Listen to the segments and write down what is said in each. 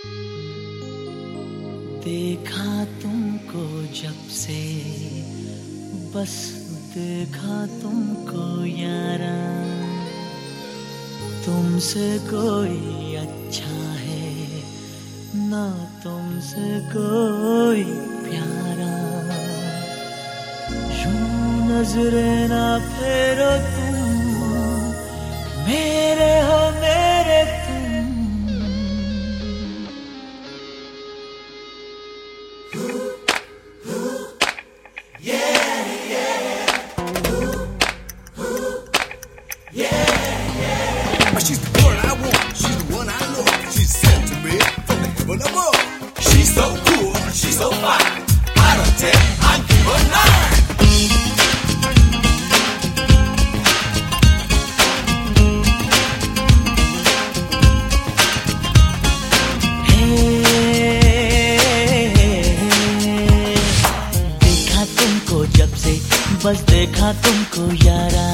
देखा तुमको जब से, बस देखा तुमको यारा, तुमसे कोई अच्छा है ना, तुमसे कोई प्यारा। यूं नजरें ना फेरो तुम, मेरे हो मेरे तुम। She's the one I want, she's the one I love. She's sent to me from the heaven above. She's so cool, she's so fine. Out of 10, I'd give her 9. देखा तुमको जब से, बस देखा तुमको यारा,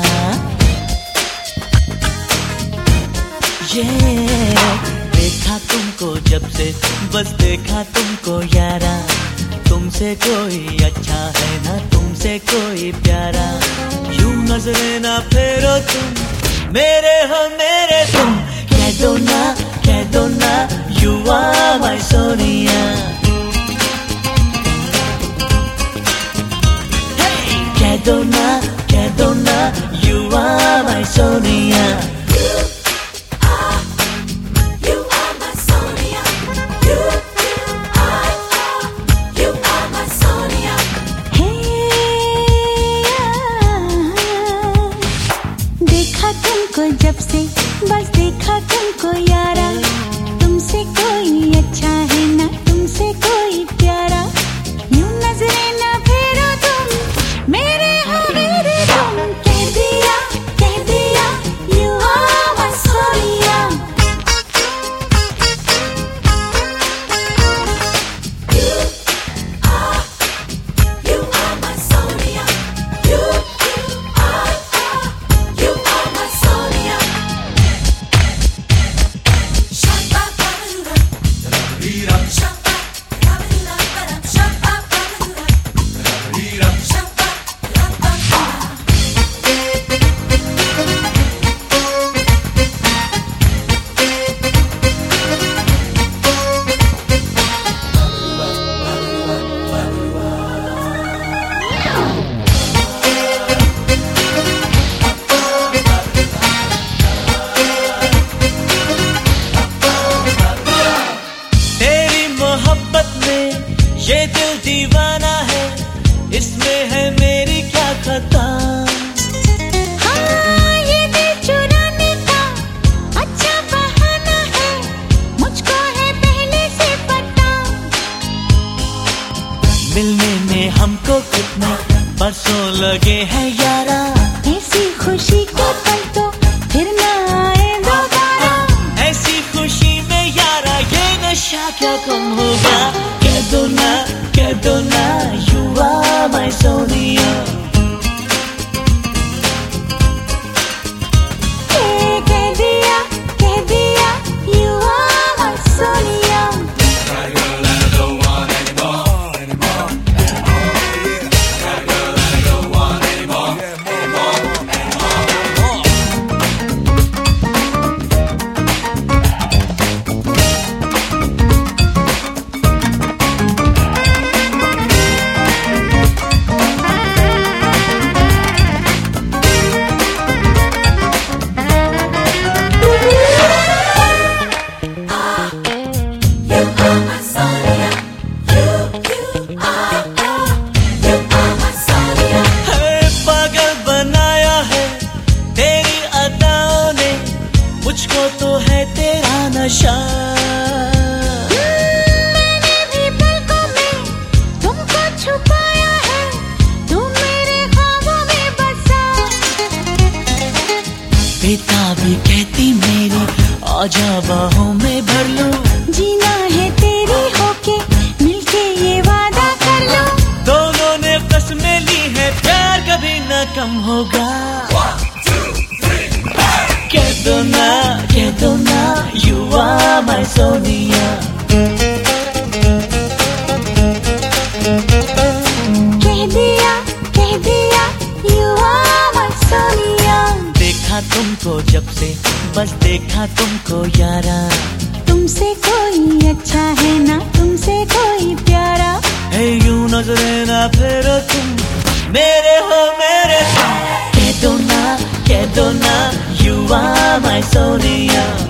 देखा तुमको जब से, बस देखा तुमको यारा, तुमसे कोई अच्छा है ना, तुमसे कोई प्यारा। यूं नजरें ना फेरो तुम, मेरे हो मेरे तुम। कह दो ना, you are my सोनिया। कह दो ना, you are my सोनिया। जब से बस देखा तुमको यारा, तुमसे कोई अच्छा है ना, तुमसे कोई प्यारा। यूं नजरें ना फेरो तुम, मेरे हो मेरे तुम। कह दिया you are my Sonia. You are my Sonia. You are my Sonia. ये दिल दीवाना है, इसमें है मेरी क्या खता। हाँ, ये दिल चुराने का अच्छा बहाना है, मुझको है पहले से पता। मिलने में हमको कितने बरसों लगे हैं यारा, ऐसी खुशी के पल तो फिर ना आए दोबारा। ऐसी खुशी में यारा ये नशा क्या कम होगा। कह दो ना, you are my सोनिया। कह दिया you are my सोनिया। मुझको तो है तेरा नशा। मैंने भी पलकों में तुमको छुपाया है, तुम मेरे ख्वाबों में बसा। बेताबी कहती मेरी आजा बाहों में भर लो, जीना है तेरी होके मिलके ये वादा कर लो। दोनों ने कसमें ली है प्यार कभी न कम होगा। कह दो ना, you are my सोनिया। देखा तुमको जब से, बस देखा तुमको यारा। तुमसे कोई अच्छा है ना तुमसे कोई प्यारा। है यूं नजरें ना फेरो तुम, मेरे हो मेरे तुम। कह दो ना, you are my Sonia।